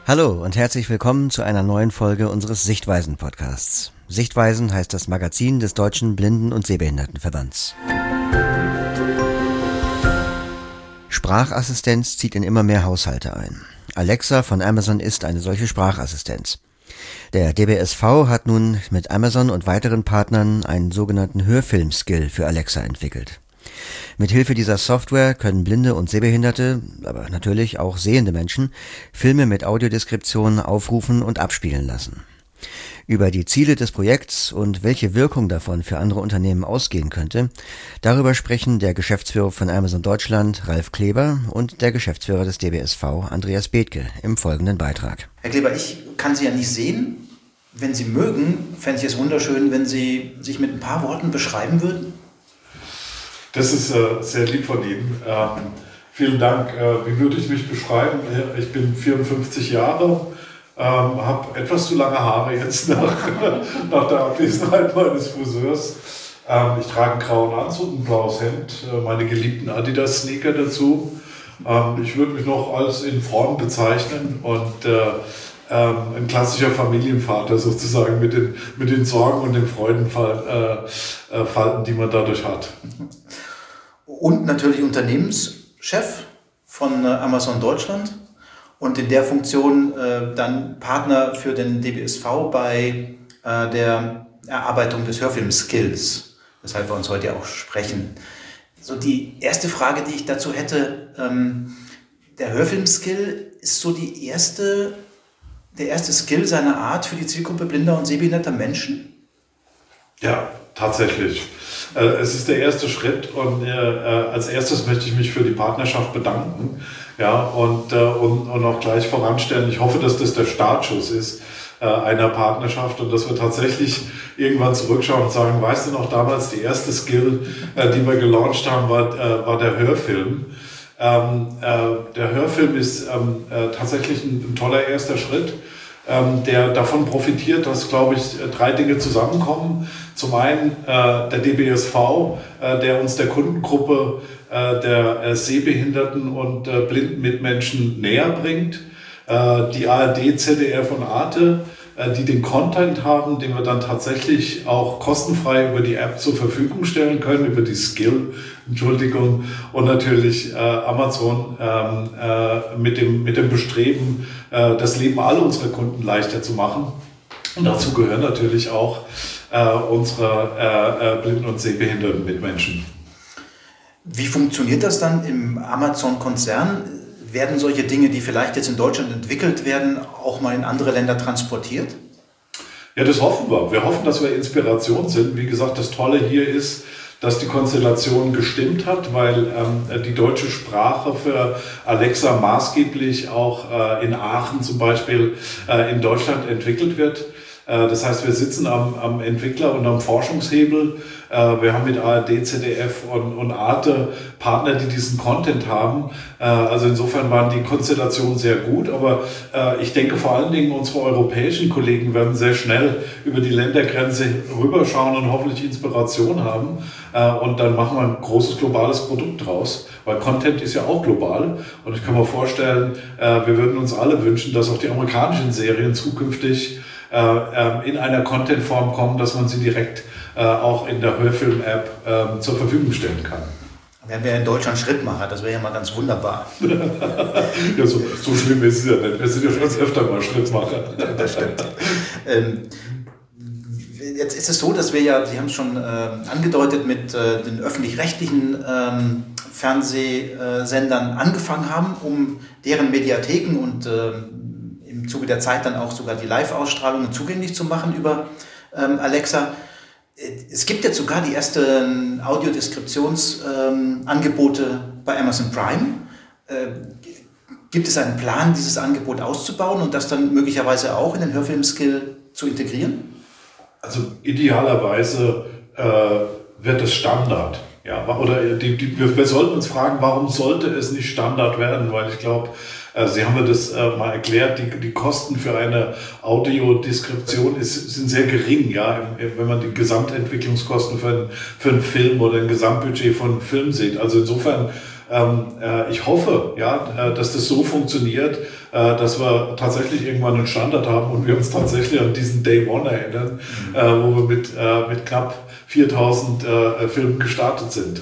Hallo und herzlich willkommen zu einer neuen Folge unseres Sichtweisen-Podcasts. Sichtweisen heißt das Magazin des Deutschen Blinden- und Sehbehindertenverbands. Sprachassistenz zieht in immer mehr Haushalte ein. Alexa von Amazon ist eine solche Sprachassistenz. Der DBSV hat nun mit Amazon und weiteren Partnern einen sogenannten Hörfilm-Skill für Alexa entwickelt. Mithilfe dieser Software können blinde und sehbehinderte, aber natürlich auch sehende Menschen, Filme mit Audiodeskription aufrufen und abspielen lassen. Über die Ziele des Projekts und welche Wirkung davon für andere Unternehmen ausgehen könnte, darüber sprechen der Geschäftsführer von Amazon Deutschland, Ralf Kleber, und der Geschäftsführer des DBSV, Andreas Bethke, im folgenden Beitrag. Herr Kleber, ich kann Sie ja nicht sehen. Wenn Sie mögen, fände ich es wunderschön, wenn Sie sich mit ein paar Worten beschreiben würden. Das ist sehr lieb von Ihnen. Vielen Dank. Wie würde ich mich beschreiben? Ich bin 54 Jahre, habe etwas zu lange Haare jetzt nach der Abwesenheit meines Friseurs. Ich trage einen grauen Anzug, ein blaues Hemd, meine geliebten Adidas-Sneaker dazu. Ich würde mich noch als in Form bezeichnen und ein klassischer Familienvater sozusagen mit den Sorgen und den Freudenfalten, die man dadurch hat. Und natürlich Unternehmenschef von Amazon Deutschland und in der Funktion dann Partner für den DBSV bei der Erarbeitung des Hörfilm-Skills, weshalb wir uns heute auch sprechen. So, die erste Frage, die ich dazu hätte, der Hörfilm-Skill ist so der erste Skill seiner Art für die Zielgruppe blinder und sehbehinderter Menschen? Ja, tatsächlich. Es ist der erste Schritt und als erstes möchte ich mich für die Partnerschaft bedanken, ja, und auch gleich voranstellen. Ich hoffe, dass das der Startschuss ist einer Partnerschaft und dass wir tatsächlich irgendwann zurückschauen und sagen, weißt du noch, damals die erste Skill, die wir gelauncht haben, war der Hörfilm. Der Hörfilm ist tatsächlich ein toller erster Schritt, der davon profitiert, dass, glaube ich, drei Dinge zusammenkommen. Zum einen der DBSV, der uns der Kundengruppe der sehbehinderten und blinden Mitmenschen näher bringt. Die ARD, ZDF und Arte, die den Content haben, den wir dann tatsächlich auch kostenfrei über die App zur Verfügung stellen können, über die Skill, und natürlich Amazon mit dem Bestreben, das Leben all unserer Kunden leichter zu machen. Und dazu gehören natürlich auch unsere blinden und sehbehinderten Mitmenschen. Wie funktioniert das dann im Amazon-Konzern? Werden solche Dinge, die vielleicht jetzt in Deutschland entwickelt werden, auch mal in andere Länder transportiert? Ja, das hoffen wir. Wir hoffen, dass wir Inspiration sind. Wie gesagt, das Tolle hier ist, dass die Konstellation gestimmt hat, weil die deutsche Sprache für Alexa maßgeblich auch in Aachen zum Beispiel in Deutschland entwickelt wird. Das heißt, wir sitzen am Entwickler und am Forschungshebel. Wir haben mit ARD, ZDF und Arte Partner, die diesen Content haben. Also insofern waren die Konstellationen sehr gut. Aber ich denke vor allen Dingen, unsere europäischen Kollegen werden sehr schnell über die Ländergrenze rüberschauen und hoffentlich Inspiration haben. Und dann machen wir ein großes globales Produkt draus. Weil Content ist ja auch global. Und ich kann mir vorstellen, wir würden uns alle wünschen, dass auch die amerikanischen Serien zukünftig in einer Content-Form kommen, dass man sie direkt auch in der Hörfilm-App zur Verfügung stellen kann. Wenn wir in Deutschland Schrittmacher, das wäre ja mal ganz wunderbar. Ja, so schlimm ist es ja nicht. Wir sind ja schon öfter mal Schrittmacher. Das stimmt. Jetzt ist es so, dass wir ja, Sie haben es schon angedeutet, mit den öffentlich-rechtlichen Fernsehsendern angefangen haben, um deren Mediatheken und im Zuge der Zeit dann auch sogar die Live-Ausstrahlungen zugänglich zu machen über Alexa. Es gibt jetzt sogar die ersten Audiodeskriptionsangebote bei Amazon Prime. Gibt es einen Plan, dieses Angebot auszubauen und das dann möglicherweise auch in den Hörfilm-Skill zu integrieren? Also idealerweise wird es Standard. Ja, oder wir sollten uns fragen, warum sollte es nicht Standard werden? Weil ich glaube, Sie haben mir das mal erklärt, die Kosten für eine Audiodeskription sind sehr gering, ja, wenn man die Gesamtentwicklungskosten für einen Film oder ein Gesamtbudget von einem Film sieht. Also insofern, ich hoffe, ja, dass das so funktioniert, dass wir tatsächlich irgendwann einen Standard haben und wir uns tatsächlich an diesen Day One erinnern, wo wir mit knapp 4000 Filmen gestartet sind.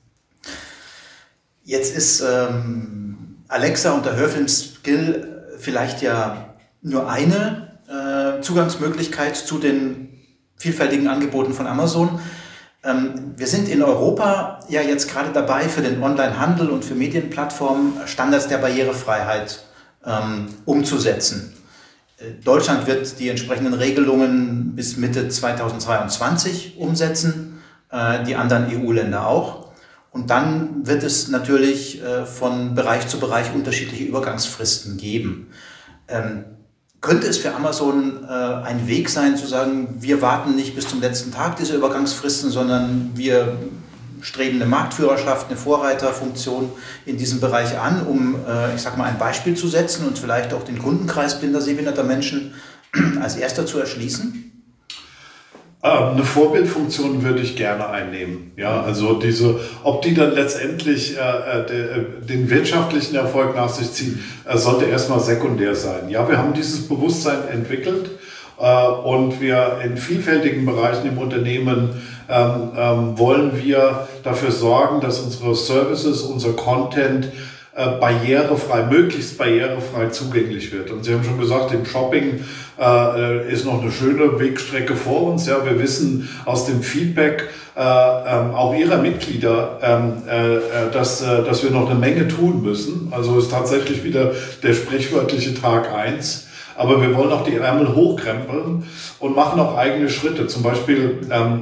Jetzt ist Alexa und der Hörfilm-Skill vielleicht ja nur eine Zugangsmöglichkeit zu den vielfältigen Angeboten von Amazon. Wir sind in Europa ja jetzt gerade dabei, für den Onlinehandel und für Medienplattformen Standards der Barrierefreiheit umzusetzen. Deutschland wird die entsprechenden Regelungen bis Mitte 2022 umsetzen, die anderen EU-Länder auch. Und dann wird es natürlich von Bereich zu Bereich unterschiedliche Übergangsfristen geben. Könnte es für Amazon ein Weg sein, zu sagen, wir warten nicht bis zum letzten Tag dieser Übergangsfristen, sondern wir streben eine Marktführerschaft, eine Vorreiterfunktion in diesem Bereich an, um, ein Beispiel zu setzen und vielleicht auch den Kundenkreis blinder, sehbehinderter Menschen als erster zu erschließen? Eine Vorbildfunktion würde ich gerne einnehmen. Ja, also ob die dann letztendlich den wirtschaftlichen Erfolg nach sich ziehen, sollte erstmal sekundär sein. Ja, wir haben dieses Bewusstsein entwickelt und wir in vielfältigen Bereichen im Unternehmen wollen wir dafür sorgen, dass unsere Services, unser Content möglichst barrierefrei zugänglich wird. Und Sie haben schon gesagt, im Shopping ist noch eine schöne Wegstrecke vor uns. Ja, wir wissen aus dem Feedback auch Ihrer Mitglieder, dass wir noch eine Menge tun müssen. Also ist tatsächlich wieder der sprichwörtliche Tag 1. Aber wir wollen auch die Ärmel hochkrempeln und machen auch eigene Schritte. Zum Beispiel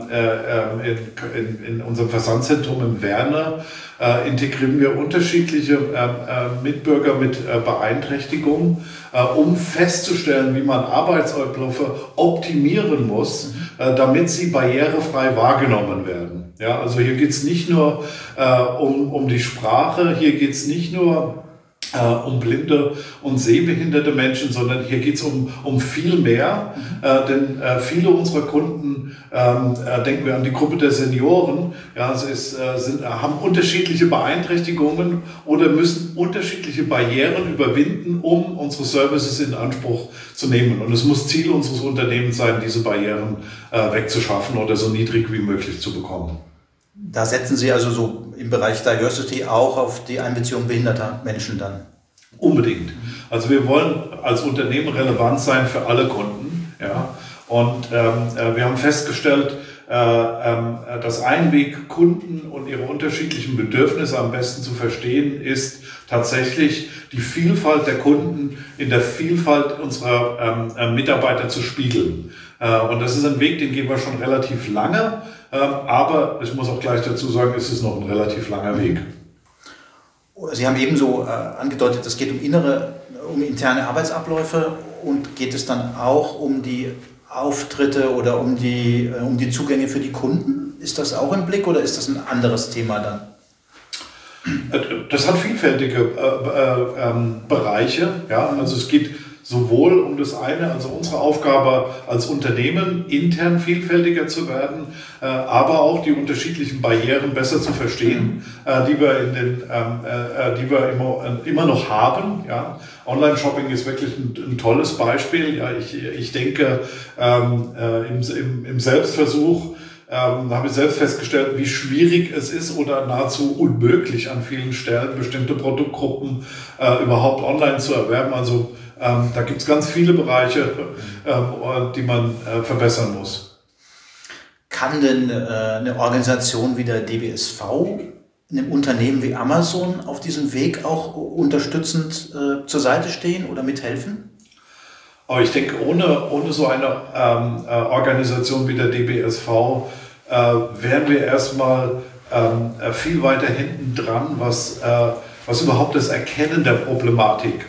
in unserem Versandzentrum in Werne integrieren wir unterschiedliche Mitbürger mit Beeinträchtigungen, um festzustellen, wie man Arbeitsabläufe optimieren muss, damit sie barrierefrei wahrgenommen werden. Ja, also hier geht es nicht nur um die Sprache, hier geht es nicht nur um blinde und sehbehinderte Menschen, sondern hier geht es um viel mehr, denn viele unserer Kunden, denken wir an die Gruppe der Senioren, ja, haben unterschiedliche Beeinträchtigungen oder müssen unterschiedliche Barrieren überwinden, um unsere Services in Anspruch zu nehmen. Und es muss Ziel unseres Unternehmens sein, diese Barrieren wegzuschaffen oder so niedrig wie möglich zu bekommen. Da setzen Sie also so im Bereich Diversity auch auf die Einbeziehung behinderter Menschen dann? Unbedingt. Also wir wollen als Unternehmen relevant sein für alle Kunden. Ja? Und wir haben festgestellt, dass ein Weg, Kunden und ihre unterschiedlichen Bedürfnisse am besten zu verstehen, ist tatsächlich die Vielfalt der Kunden in der Vielfalt unserer Mitarbeiter zu spiegeln. Und das ist ein Weg, den gehen wir schon relativ lange. Aber ich muss auch gleich dazu sagen, es ist noch ein relativ langer Weg. Sie haben ebenso angedeutet, es geht um interne Arbeitsabläufe und geht es dann auch um die Auftritte oder um die Zugänge für die Kunden? Ist das auch im Blick oder ist das ein anderes Thema dann? Das hat vielfältige Bereiche. Ja? Also es geht sowohl um das eine, also unsere Aufgabe als Unternehmen, intern vielfältiger zu werden, aber auch die unterschiedlichen Barrieren besser zu verstehen, die wir immer noch haben. Ja. Online-Shopping ist wirklich ein tolles Beispiel. Ja, ich denke, im Selbstversuch habe ich selbst festgestellt, wie schwierig es ist oder nahezu unmöglich an vielen Stellen bestimmte Produktgruppen überhaupt online zu erwerben. Also da gibt es ganz viele Bereiche, die man verbessern muss. Kann denn eine Organisation wie der DBSV einem Unternehmen wie Amazon auf diesem Weg auch unterstützend zur Seite stehen oder mithelfen? Aber ich denke, ohne so eine Organisation wie der DBSV wären wir erstmal viel weiter hinten dran, was überhaupt das Erkennen der Problematik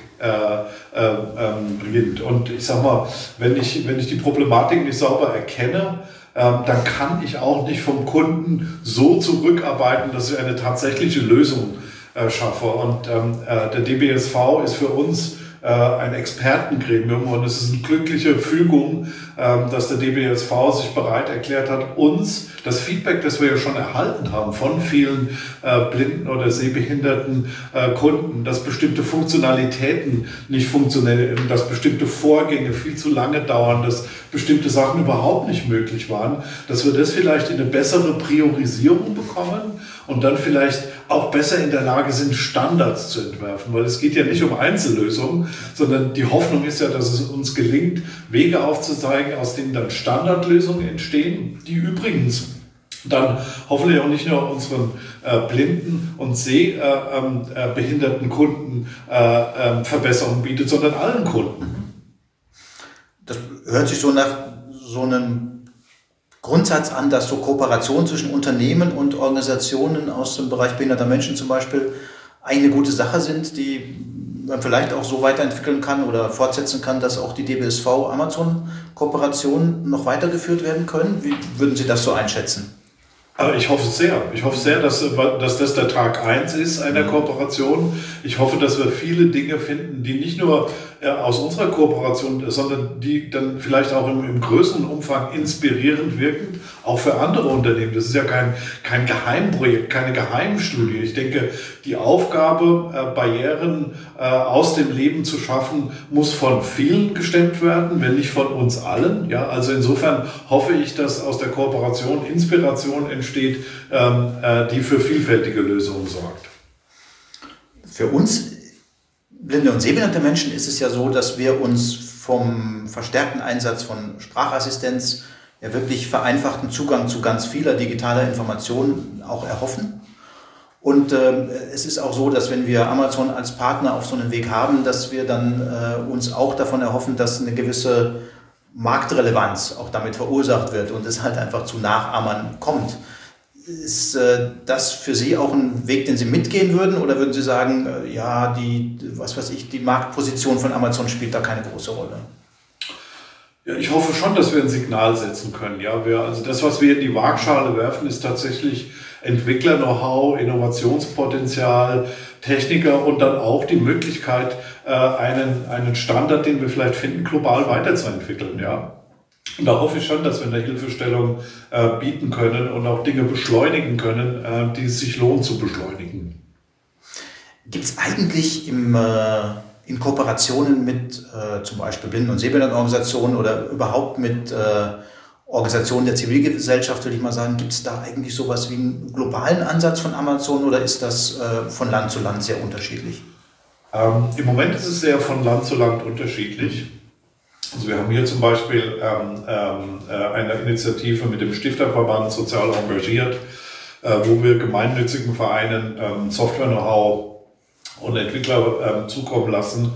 beginnt. Und ich sag mal, wenn ich die Problematik nicht sauber erkenne, dann kann ich auch nicht vom Kunden so zurückarbeiten, dass ich eine tatsächliche Lösung schaffe. Und der DBSV ist für uns ein Expertengremium und es ist eine glückliche Fügung, dass der DBSV sich bereit erklärt hat, uns das Feedback, das wir ja schon erhalten haben von vielen blinden oder sehbehinderten Kunden, dass bestimmte Funktionalitäten nicht funktionieren, dass bestimmte Vorgänge viel zu lange dauern, dass bestimmte Sachen überhaupt nicht möglich waren, dass wir das vielleicht in eine bessere Priorisierung bekommen und dann vielleicht auch besser in der Lage sind, Standards zu entwerfen, weil es geht ja nicht um Einzellösungen, sondern die Hoffnung ist ja, dass es uns gelingt, Wege aufzuzeigen, aus denen dann Standardlösungen entstehen, die übrigens dann hoffentlich auch nicht nur unseren blinden und sehbehinderten Kunden Verbesserungen bietet, sondern allen Kunden. Das hört sich so nach so einem Grundsatz an, dass so Kooperationen zwischen Unternehmen und Organisationen aus dem Bereich behinderter Menschen zum Beispiel eine gute Sache sind, die man vielleicht auch so weiterentwickeln kann oder fortsetzen kann, dass auch die DBSV-Amazon-Kooperationen noch weitergeführt werden können. Wie würden Sie das so einschätzen? Ich hoffe sehr. Ich hoffe sehr, dass das der Tag 1 ist einer Kooperation. Ich hoffe, dass wir viele Dinge finden, die nicht nur aus unserer Kooperation, sondern die dann vielleicht auch im größeren Umfang inspirierend wirken, auch für andere Unternehmen. Das ist ja kein Geheimprojekt, keine Geheimstudie. Ich denke, die Aufgabe, Barrieren aus dem Leben zu schaffen, muss von vielen gestemmt werden, wenn nicht von uns allen. Ja, also insofern hoffe ich, dass aus der Kooperation Inspiration entsteht, die für vielfältige Lösungen sorgt. Für uns blinde und sehbehinderte Menschen ist es ja so, dass wir uns vom verstärkten Einsatz von Sprachassistenz ja wirklich vereinfachten Zugang zu ganz vieler digitaler Informationen auch erhoffen. Und es ist auch so, dass wenn wir Amazon als Partner auf so einem Weg haben, dass wir dann uns auch davon erhoffen, dass eine gewisse Marktrelevanz auch damit verursacht wird und es halt einfach zu Nachahmern kommt. Ist das für Sie auch ein Weg, den Sie mitgehen würden? Oder würden Sie sagen, ja, die Marktposition von Amazon spielt da keine große Rolle? Ja, ich hoffe schon, dass wir ein Signal setzen können. Ja, also das, was wir in die Waagschale werfen, ist tatsächlich Entwickler-Know-how, Innovationspotenzial, Techniker und dann auch die Möglichkeit, einen Standard, den wir vielleicht finden, global weiterzuentwickeln. Ja. Und da hoffe ich schon, dass wir eine Hilfestellung bieten können und auch Dinge beschleunigen können, die es sich lohnt zu beschleunigen. Gibt es eigentlich in Kooperationen mit zum Beispiel Blinden- und Sehbehindertenorganisationen oder überhaupt mit Organisationen der Zivilgesellschaft, würde ich mal sagen, gibt es da eigentlich sowas wie einen globalen Ansatz von Amazon oder ist das von Land zu Land sehr unterschiedlich? Im Moment ist es sehr von Land zu Land unterschiedlich. Also wir haben hier zum Beispiel eine Initiative mit dem Stifterverband Sozial Engagiert, wo wir gemeinnützigen Vereinen Software-Know-how und Entwickler zukommen lassen.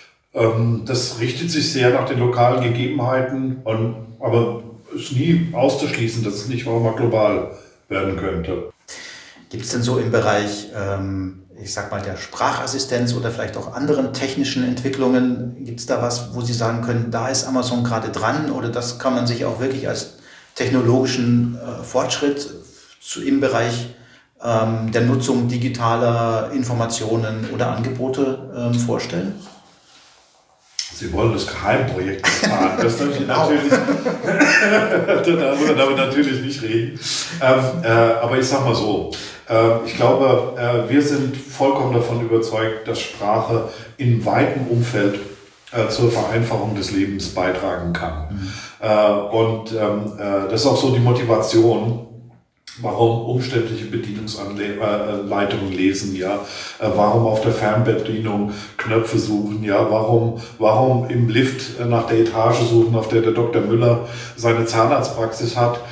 Das richtet sich sehr nach den lokalen Gegebenheiten, aber ist nie auszuschließen, dass es nicht auch mal global werden könnte. Gibt es denn so im Bereich, ich sag mal, der Sprachassistenz oder vielleicht auch anderen technischen Entwicklungen, gibt es da was, wo Sie sagen können, da ist Amazon gerade dran oder das kann man sich auch wirklich als technologischen Fortschritt im Bereich der Nutzung digitaler Informationen oder Angebote vorstellen? Sie wollen das Geheimprojekt bezahlen. Das darf ich natürlich, darüber natürlich nicht reden. Aber ich sag mal so, ich glaube, wir sind vollkommen davon überzeugt, dass Sprache in weitem Umfeld zur Vereinfachung des Lebens beitragen kann. Und das ist auch so die Motivation, warum umständliche Bedienungsanleitungen lesen, ja, warum auf der Fernbedienung Knöpfe suchen, ja, warum im Lift nach der Etage suchen, auf der Dr. Müller seine Zahnarztpraxis hat.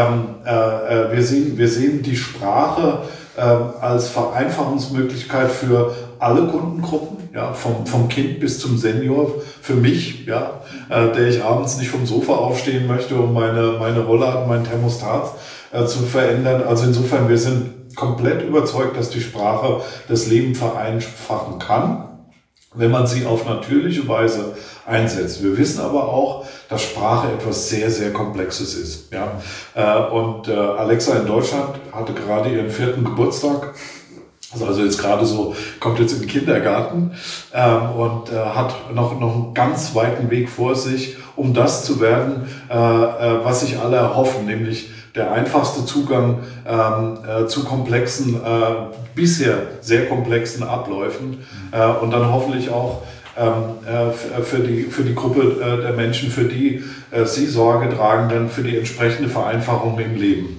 Wir sehen die Sprache als Vereinfachungsmöglichkeit für alle Kundengruppen, ja, vom Kind bis zum Senior, für mich, ja, der ich abends nicht vom Sofa aufstehen möchte, um meine Rollladen, mein Thermostat zu verändern. Also insofern, wir sind komplett überzeugt, dass die Sprache das Leben vereinfachen kann, wenn man sie auf natürliche Weise einsetzt. Wir wissen aber auch, dass Sprache etwas sehr, sehr Komplexes ist. Ja? Und Alexa in Deutschland hatte gerade ihren 4. Geburtstag. Also jetzt gerade so, kommt jetzt in den Kindergarten und hat noch einen ganz weiten Weg vor sich, um das zu werden, was sich alle erhoffen, nämlich der einfachste Zugang zu komplexen, bisher sehr komplexen Abläufen und dann hoffentlich auch für die Gruppe der Menschen, für die Sie Sorge tragen, dann für die entsprechende Vereinfachung im Leben.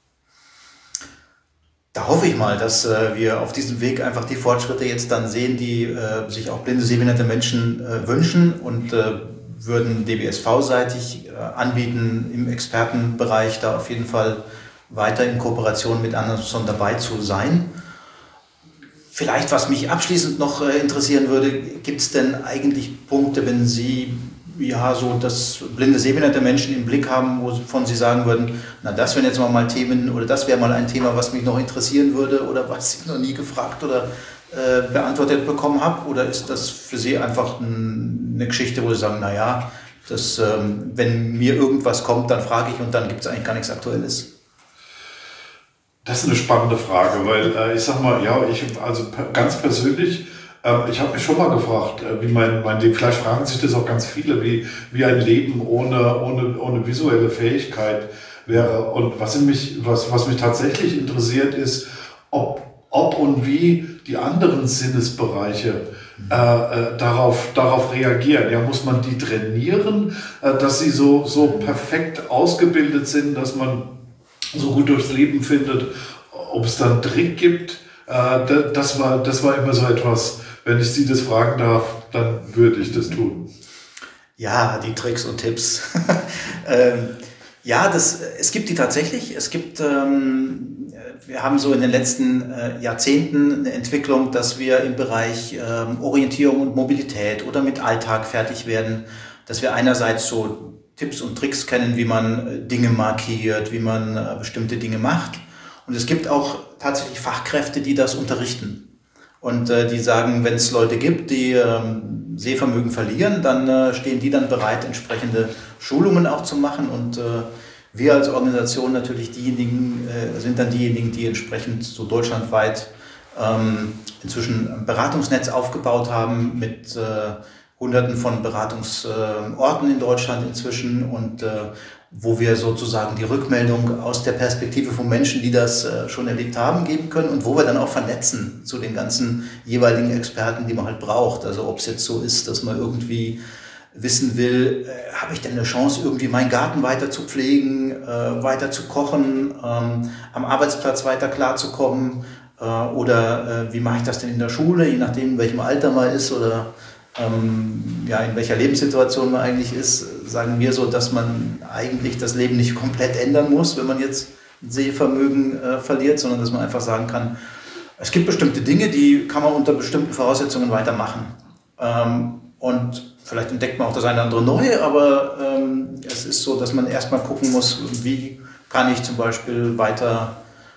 Da hoffe ich mal, dass wir auf diesem Weg einfach die Fortschritte jetzt dann sehen, die sich auch blinde, sehbehinderte Menschen wünschen und würden DBSV-seitig anbieten, im Expertenbereich da auf jeden Fall weiter in Kooperation mit Amazon dabei zu sein. Vielleicht, was mich abschließend noch interessieren würde, gibt es denn eigentlich Punkte, wenn Sie so das blinde, sehbehinderte Menschen im Blick haben, wovon Sie sagen würden, na das wären jetzt mal Themen oder das wäre mal ein Thema, was mich noch interessieren würde oder was ich noch nie gefragt oder beantwortet bekommen habe? Oder ist das für Sie einfach eine Geschichte, wo Sie sagen, naja, wenn mir irgendwas kommt, dann frage ich und dann gibt es eigentlich gar nichts Aktuelles? Das ist eine spannende Frage, weil ich sag mal, also ganz persönlich, ich habe mich schon mal gefragt, wie mein Leben, vielleicht fragen sich das auch ganz viele, wie ein Leben ohne visuelle Fähigkeit wäre. Und was mich tatsächlich interessiert ist, ob und wie die anderen Sinnesbereiche darauf reagieren. Ja, muss man die trainieren, dass sie so perfekt ausgebildet sind, dass man so gut durchs Leben findet, ob es da einen Trick gibt. Das war immer so etwas, wenn ich Sie das fragen darf, dann würde ich das tun. Ja, die Tricks und Tipps. Es gibt die tatsächlich. Wir haben so in den letzten Jahrzehnten eine Entwicklung, dass wir im Bereich Orientierung und Mobilität oder mit Alltag fertig werden, dass wir einerseits so Tipps und Tricks kennen, wie man Dinge markiert, wie man bestimmte Dinge macht. Und es gibt auch tatsächlich Fachkräfte, die das unterrichten. Und die sagen, wenn es Leute gibt, die Sehvermögen verlieren, dann stehen die dann bereit, entsprechende Schulungen auch zu machen. Und wir als Organisation natürlich sind dann diejenigen, die entsprechend so deutschlandweit inzwischen ein Beratungsnetz aufgebaut haben mit Hunderten von Beratungsorten in Deutschland inzwischen und wo wir sozusagen die Rückmeldung aus der Perspektive von Menschen, die das schon erlebt haben, geben können und wo wir dann auch vernetzen zu den ganzen jeweiligen Experten, die man halt braucht. Also ob es jetzt so ist, dass man irgendwie wissen will, habe ich denn eine Chance, irgendwie meinen Garten weiter zu pflegen, weiter zu kochen, am Arbeitsplatz weiter klarzukommen oder wie mache ich das denn in der Schule, je nachdem, in welchem Alter man ist oder in welcher Lebenssituation man eigentlich ist, sagen wir so, dass man eigentlich das Leben nicht komplett ändern muss, wenn man jetzt Sehvermögen verliert, sondern dass man einfach sagen kann, es gibt bestimmte Dinge, die kann man unter bestimmten Voraussetzungen weitermachen. Und vielleicht entdeckt man auch das eine oder andere neu, aber es ist so, dass man erstmal gucken muss, wie kann ich zum Beispiel weiter,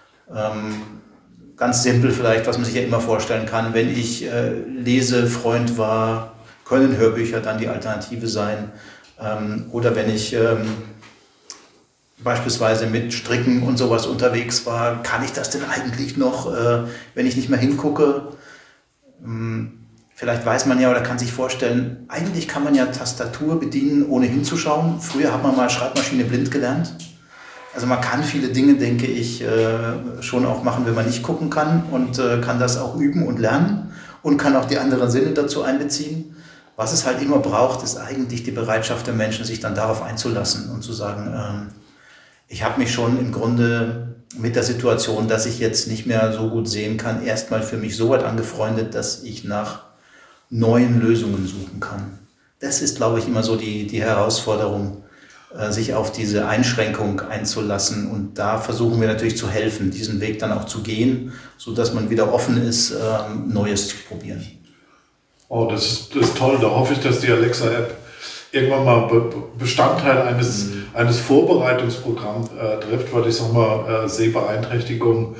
ganz simpel vielleicht, was man sich ja immer vorstellen kann, wenn ich Lesefreund war, können Hörbücher dann die Alternative sein. Oder wenn ich beispielsweise mit Stricken und sowas unterwegs war, kann ich das denn eigentlich noch, wenn ich nicht mehr hingucke? Vielleicht weiß man ja oder kann sich vorstellen, eigentlich kann man ja Tastatur bedienen, ohne hinzuschauen. Früher hat man mal Schreibmaschine blind gelernt. Also man kann viele Dinge, denke ich, schon auch machen, wenn man nicht gucken kann und kann das auch üben und lernen und kann auch die anderen Sinne dazu einbeziehen. Was es halt immer braucht, ist eigentlich die Bereitschaft der Menschen, sich dann darauf einzulassen und zu sagen, ich habe mich schon im Grunde mit der Situation, dass ich jetzt nicht mehr so gut sehen kann, erstmal für mich so weit angefreundet, dass ich nach neuen Lösungen suchen kann. Das ist, glaube ich, immer so die Herausforderung, sich auf diese Einschränkung einzulassen. Und da versuchen wir natürlich zu helfen, diesen Weg dann auch zu gehen, sodass man wieder offen ist, Neues zu probieren. Oh, das ist toll. Da hoffe ich, dass die Alexa-App irgendwann mal Bestandteil eines Vorbereitungsprogramms trifft, weil ich sag mal, Sehbeeinträchtigung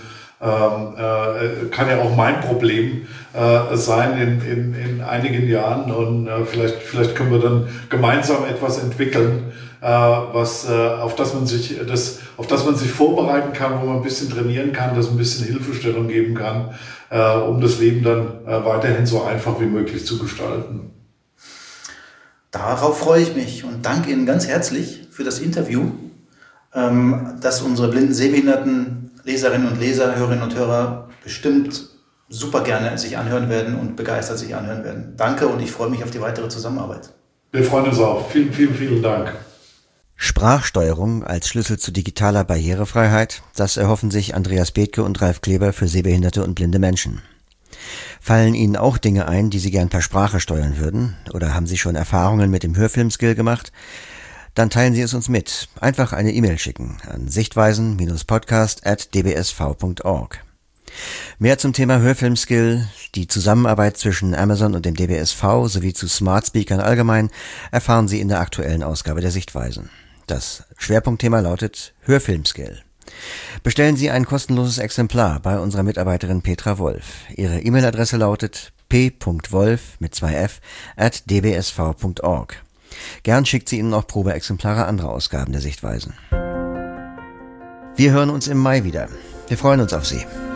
kann ja auch mein Problem sein in einigen Jahren und vielleicht können wir dann gemeinsam etwas entwickeln, auf das man sich vorbereiten kann, wo man ein bisschen trainieren kann, das ein bisschen Hilfestellung geben kann, um das Leben dann weiterhin so einfach wie möglich zu gestalten. Darauf freue ich mich und danke Ihnen ganz herzlich für das Interview, das unsere blinden, sehbehinderten Leserinnen und Leser, Hörerinnen und Hörer bestimmt super gerne sich anhören werden und begeistert sich anhören werden. Danke und ich freue mich auf die weitere Zusammenarbeit. Wir freuen uns auch. Vielen, vielen, vielen Dank. Sprachsteuerung als Schlüssel zu digitaler Barrierefreiheit, das erhoffen sich Andreas Bethke und Ralf Kleber für sehbehinderte und blinde Menschen. Fallen Ihnen auch Dinge ein, die Sie gern per Sprache steuern würden? Oder haben Sie schon Erfahrungen mit dem Hörfilmskill gemacht? Dann teilen Sie es uns mit. Einfach eine E-Mail schicken an sichtweisen-podcast@dbsv.org. Mehr zum Thema Hörfilmskill, die Zusammenarbeit zwischen Amazon und dem DBSV sowie zu Smart Speakern allgemein erfahren Sie in der aktuellen Ausgabe der Sichtweisen. Das Schwerpunktthema lautet Hörfilmskill. Bestellen Sie ein kostenloses Exemplar bei unserer Mitarbeiterin Petra Wolf. Ihre E-Mail-Adresse lautet p.wolf@dbsv.org. Gern schickt sie Ihnen auch Probeexemplare anderer Ausgaben der Sichtweisen. Wir hören uns im Mai wieder. Wir freuen uns auf Sie.